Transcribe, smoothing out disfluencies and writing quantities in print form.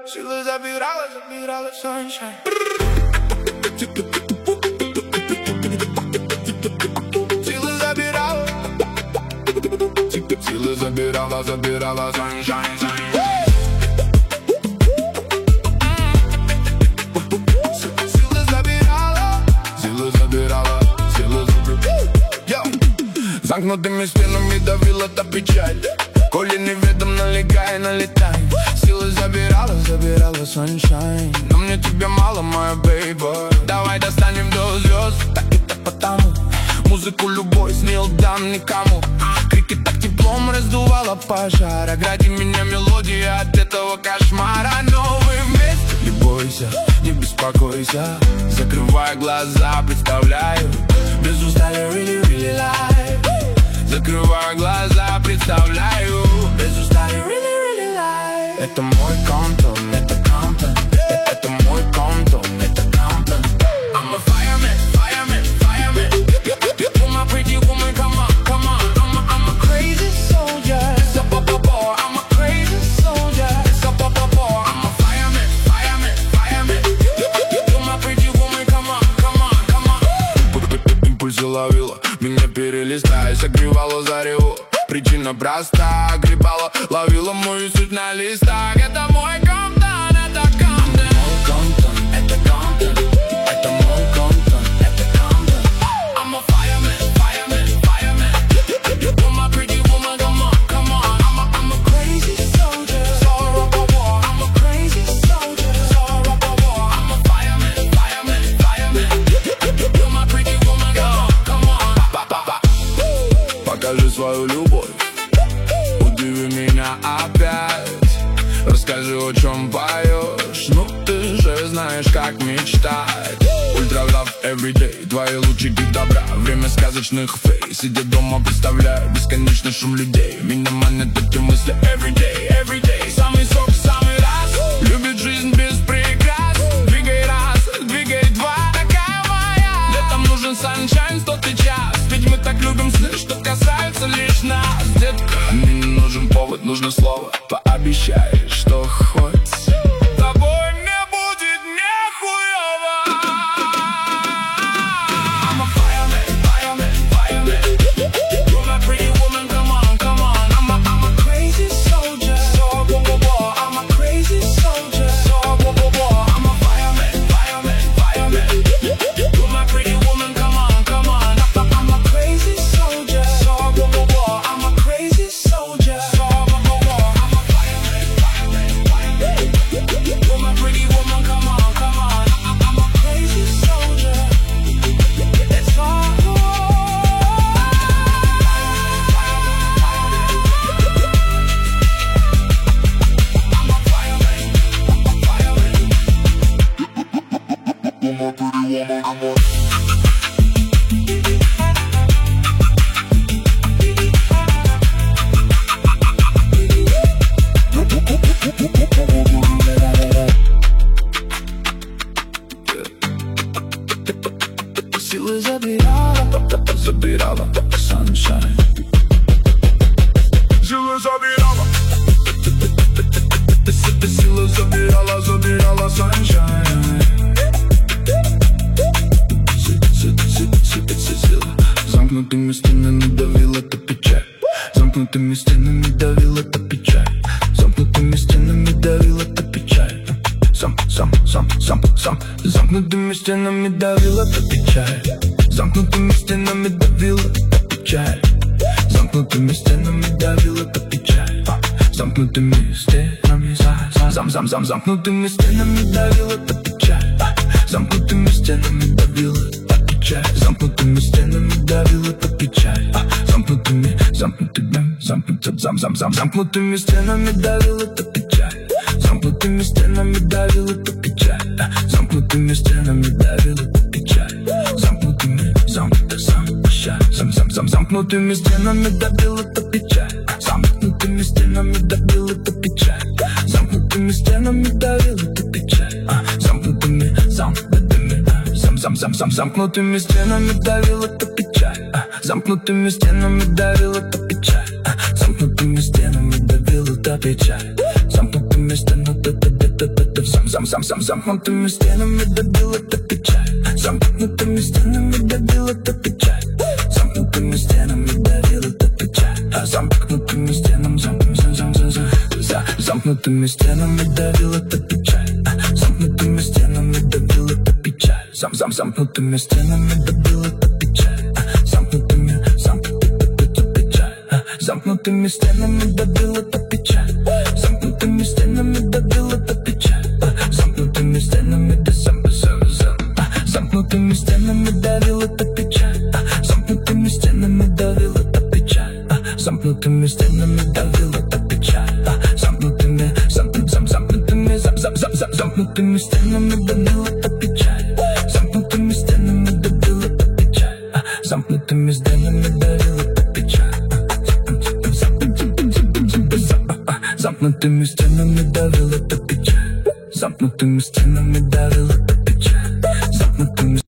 Силы забирала, забирала sunshine. Силы забирала, силы забирала, забирала sunshine. Силы забирала, силы забирала, силы забирала. Замкнутыми стенами давила та печаль. Коли неведом налегай, налетай. Силы забирала, забирала sunshine. Но мне тебя мало, моя бейба. Давай достанем до звезд. Так это потому. Музыку любой не отдам никому. Крики так теплом раздувала пожар. Огради меня мелодия от этого кошмара. Но вы вместе, не бойся, не беспокойся. Закрывая глаза, представляю. Без устали, really, really life. Закрываю глаза, представляю. Без устали, really, really life. Это мой Compton, это Compton. Это мой Compton, это Compton. I'm a fireman, fireman, fireman. You're my pretty woman, come on, come on. I'm a crazy soldier. I'm a crazy soldier. I'm a fireman, fireman, fireman. You're my pretty woman, come on, come on, come on. Импульсы ловила, меня перелистай, согревала зареву. Причина проста, огребала, ловила мою суть на листах. Это мой Compton, это Compton. Это Compton, это мой Compton, это Compton. I'm a fireman, fireman, fireman. You're my pretty woman, come on, come on. I'm a crazy soldier. I'm a crazy soldier. I'm a fireman, fireman, fireman. You're my pretty woman, come on, come on. Покажи свою любовь, удиви меня опять. Расскажи, о чем поешь, ну ты же знаешь, как мечтать. Ультра love everyday, твои лучики добра. Время сказочных фей, сидя дома, представляю бесконечный шум людей. Меня манят эти мысли everyday, everyday. Самый сок, самый раз, любит жизнь без прикрас. Двигай раз, двигай два, такая моя. Летом нужен sunshine, 100-й час. Ведь мы так любим сны, что касаются лишь нас. Детка, мне не нужен повод, нужно слово. Пообещай, что хоть с тобой мне будет нехуёво. I'm a fireman, fireman, fireman. You're my pretty woman, come on, come on. I'm a crazy soldier. I'm a crazy soldier. I'm a fireman, fireman, fireman. You're my pretty woman, come on, come on. I'm a crazy soldier. I'm a crazy soldier. I'm a fireman, fireman, fireman. You're my pretty woman, come on, come on. I'm a crazy soldier. It's all. I'm a fireman, fireman. You're my pretty woman, come on. Силы забирала, забирала sunshine. Силы забирала, силы забирала, забирала sunshine. Замкнутыми стенами давила та печаль. Замкнутыми стенами давила та печаль. Замкнутыми стенами давила та печаль. Замкнутыми стенами давила та печаль. Замкнутыми стенами давила та печаль. Замкнутыми стенами давила та печаль. Замкнутыми стенами замкнутыми стенами давила та печаль. Замкнутыми стенами давила та печаль. Замкнутыми стенами давила та печаль. Замкнутыми стенами давила та печаль. Замкнутыми стенами давила та печаль. Замкнутыми стенами давила та печаль. Замкнутыми стенами давила та печаль. Замкнутыми стенами давила та печаль. Замкнутыми стенами давила та печаль. Замкнутыми стенами давила та печаль. Замкнутыми стенами давила та печаль. Замкнутыми стенами давила та печаль. Замкнутыми стенами Замкнутыми стенами добила та печаль. Замкнутыми стенами добила та печаль. Замкнутыми стенами давила та печаль. Замкнутыми стенами, замкнутыми стенами давила та печаль. Замкнутыми стенами давила та печаль. Замкнутыми стенами добила та печаль. Замкнутыми стенами давила та печаль. Замкнутыми стенами давила та печаль. Замкнутыми стенами замкнутыми стенами давила та печаль. Замкнутыми стенами давила та печаль. Замкнутыми стенами давила та печаль. Замкнутыми стенами давила та печаль. Замкнутыми стенами давила та печаль. Замкнутыми стенами давила та печаль. Замкнутыми стенами давила та печаль. Замкнутыми стенами давила та